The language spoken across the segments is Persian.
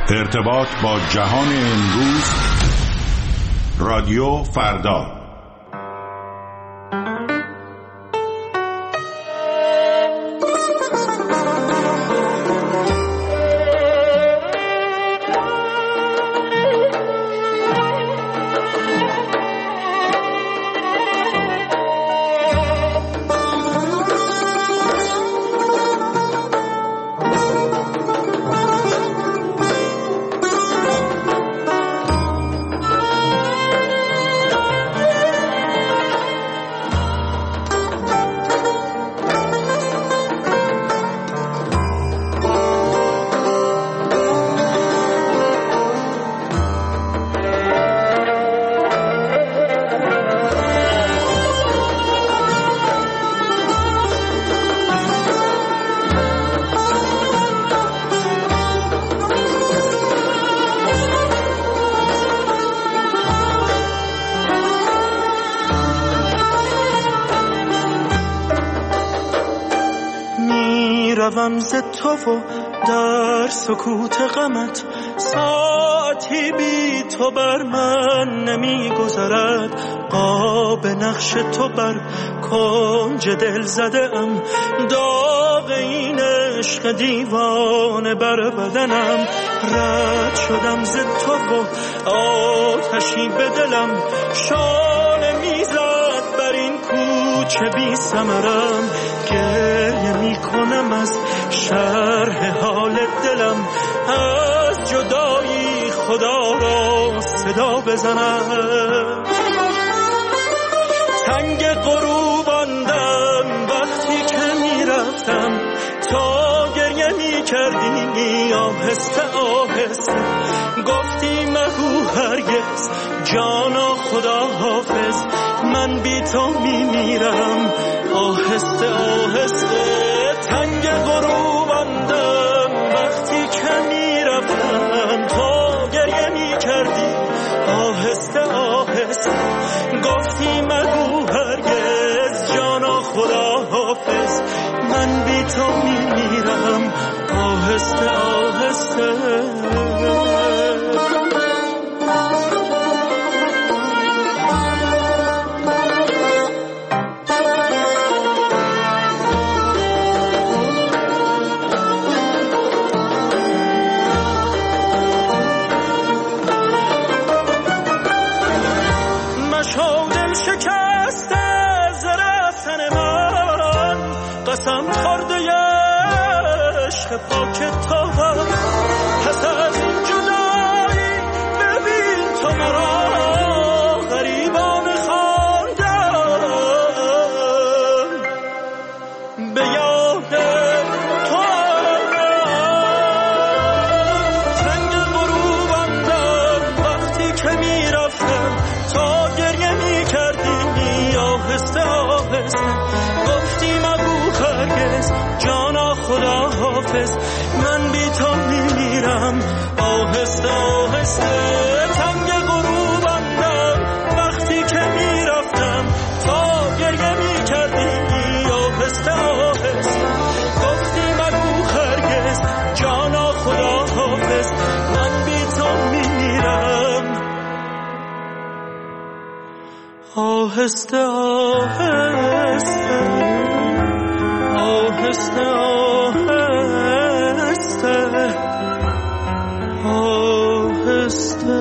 ارتباط با جهان امروز، رادیو فردا. روم ز تو و در سکوت غمت، ساعتی بی تو بر من نمی گذرد. قاب نقش تو بر کنج دل زده ام، داغ این عشق دیوانه بر بدنم. رد شدم ز تو و آتشی به دلم، شانه میزد بر این کوچه بی ثمرم. گریه می کنم از شرح حال دلم، از جدایی خدا را صدا بزنم. تنگ غروباندم وقتی که می رفتم، تا گریه می کردی آهسته آهسته. گفتی مگو هرگز جانا خدا حافظ، من بی تو می میرم آهسته آهسته. تنگ غروباندم وقتی که می رفتم، تا گریه می کردی آهسته آهسته. گفتی مگو هرگز جانا خدا حافظ، من بی تو می میرم آهسته آهسته. قسم خورده عشق پاک تو، پس از این جدایی ببین تو مرا غریبانه خواندم. به یاد تو تنگ غروباندم وقتی که می رفتم، تا گریه می کردی آهسته آهسته. گفتی هرگز جانا خدا حافظ، من بی تو میمیرم آهسته آهسته. تنگ غروباندم وقتی که میرفتم، تا گریه میکردی آهسته آهسته. گفتی مگو هرگز جانا خدا حافظ، من بی تو میمیرم آهسته آهسته آهسته آهسته آهسته.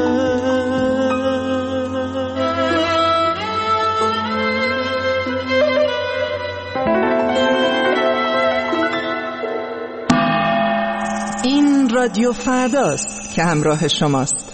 این رادیو فرداست که همراه شماست.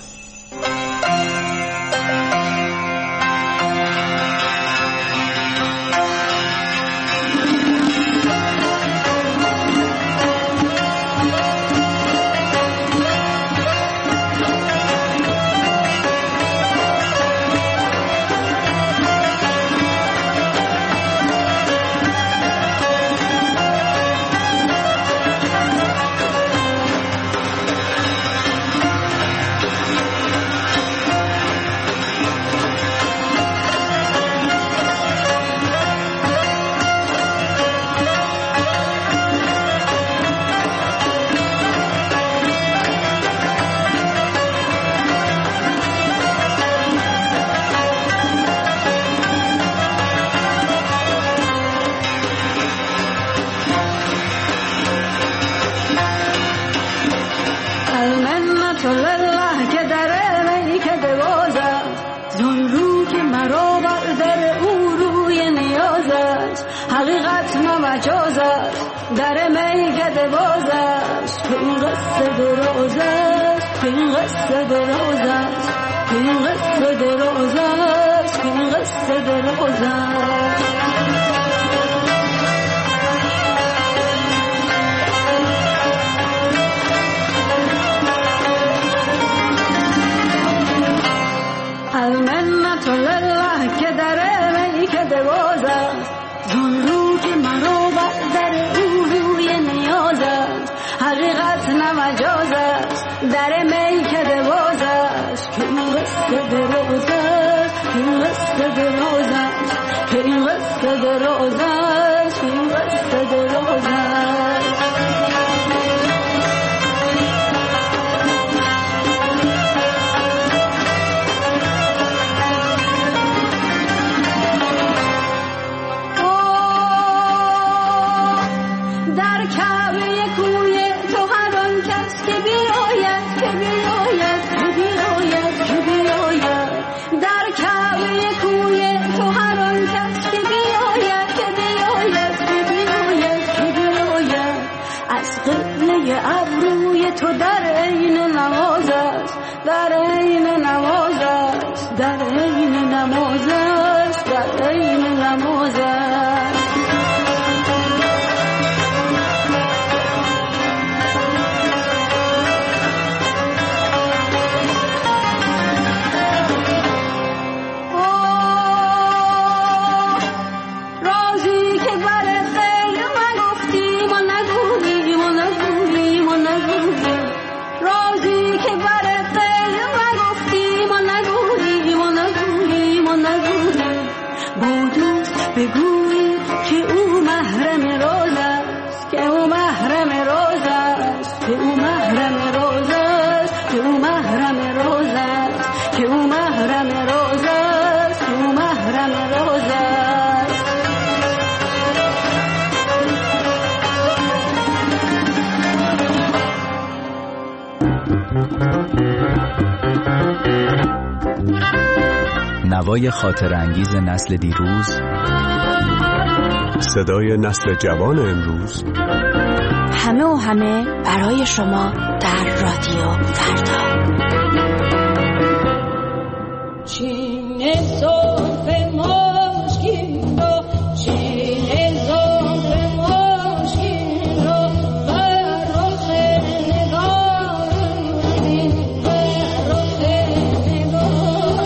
منت لله که در میکده باز است، زون رو که مرا بردر او روی نیاز است. حقیقت نه مجاز است، در میکده باز است. که این قصه دراز است، که این قصه دراز است، که این قصه دراز است، که این قصه دراز است. المنت لله که در میکده باز است، زون رو که مرا بردر او روی نیاز است. حقیقت نه مجاز است، در میکده باز است. که این قصه دراز است، که این قصه دراز است، که این قصه دراز است، که این قصه دراز است. ابروی تو در عین نماز است، در عین نماز است، در عین نماز است، در عین نماز است. بگویی که او محرم راز است، که او محرم راز است، که او محرم راز است، که او محرم راز است، که او محرم راز است، که او محرم راز است. نوای خاطر انگیز نسل دیروز، صدای نسل جوان امروز، همه و همه برای شما در رادیو فردا. چین زلف مشکین را، چین زلف مشکین را بر رخ نگارم، بر رخ نگارم.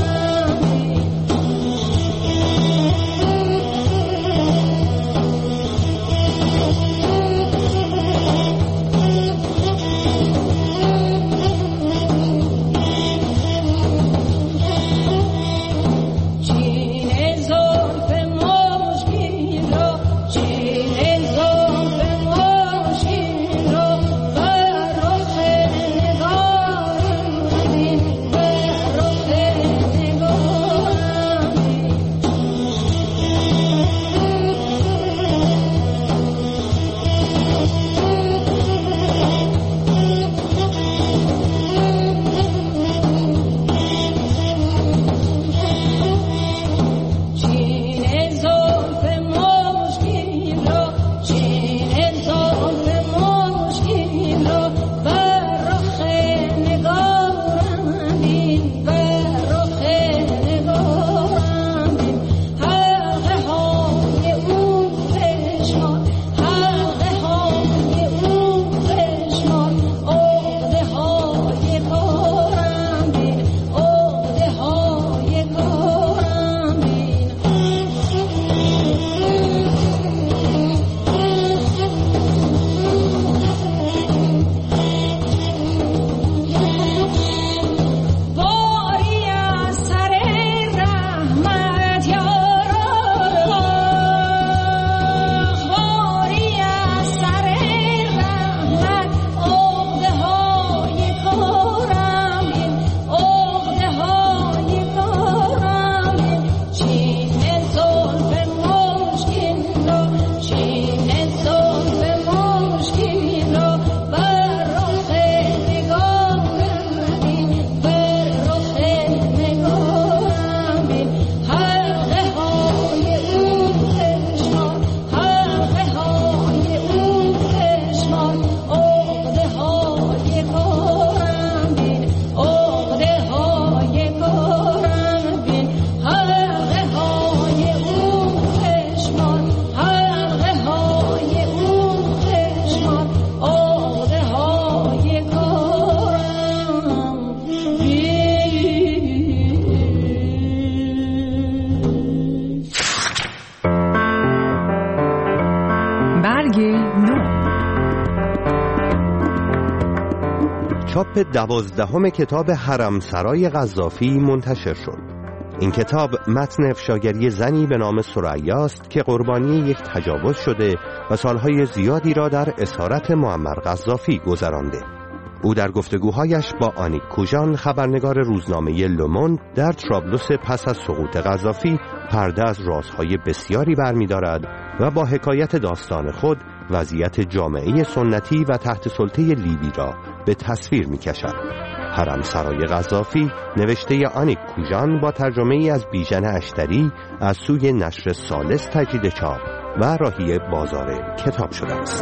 چاپ 12 کتاب حرمسرای قذافی منتشر شد. این کتاب متن افشاگری زنی به نام ثریا است که قربانی یک تجاوز شده و سالهای زیادی را در اسارت معمر قذافی گذرانده. او در گفتگوهایش با آنیک کوژان خبرنگار روزنامه لوموند در طرابلس پس از سقوط قذافی پرده از رازهای بسیاری برمی‌دارد و با حکایت داستان خود وضعیت جامعه سنتی و تحت سلطه لیبی را به تصویر می‌کشد. حرمسرای قذافی نوشته آنیک کوژان با ترجمه ای از بیژن اشتری از سوی نشر ثالث تجدید چاپ و راهی بازار کتاب شده است.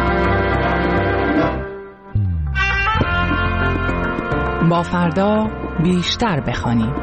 با فردا بیشتر بخوانیم.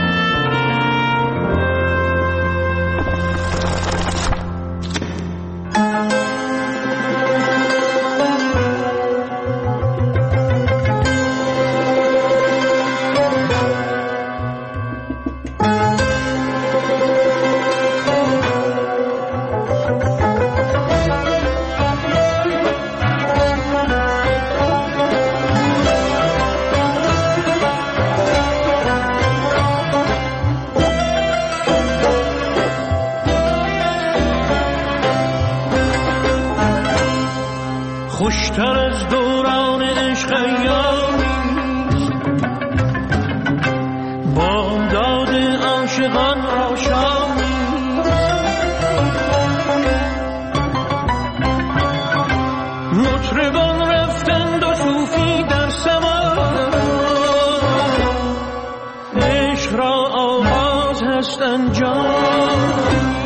خوشتر از دوران عشق ایامیست، بامداد عاشقان آشامیست. مطربان رفتند و صوفی در سماع، عشق را آغاز هست انجام.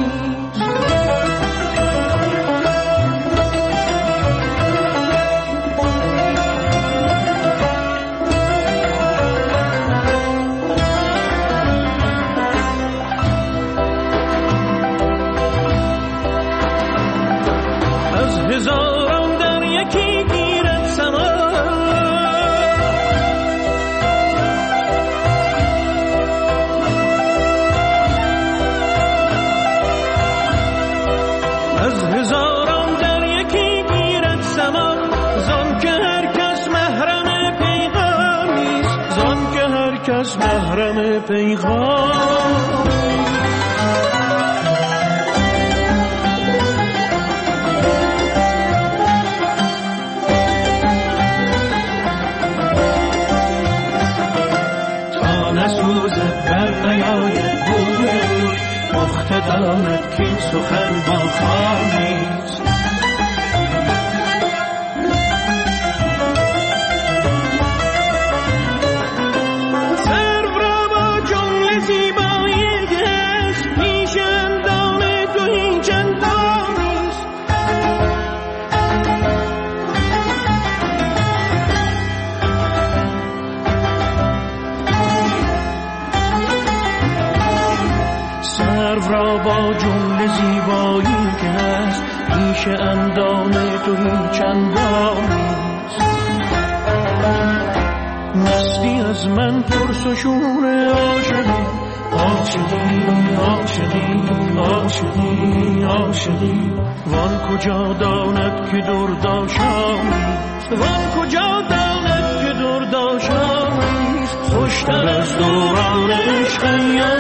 هزاران در یکی گیرد سما، از هزاران در یکی گیرد سما. زان که هر کس محرم پیغامیست، زان که هر کس محرم پیغامیست. داند که این سخن با خواهیست. سرو را با جمله زیبایی گشت، پیش اندام تو این چندانیست. سرو را با جمله زیبایی که هست، پیش اندام تو این چندانیست. مستی از من پرس و شور عاشقی، عاشقی عاشقی عاشقی عاشقی. وان کجا داند که درداشامیست، وان کجا داند که درداشامیست. خوشتر از دوران عشق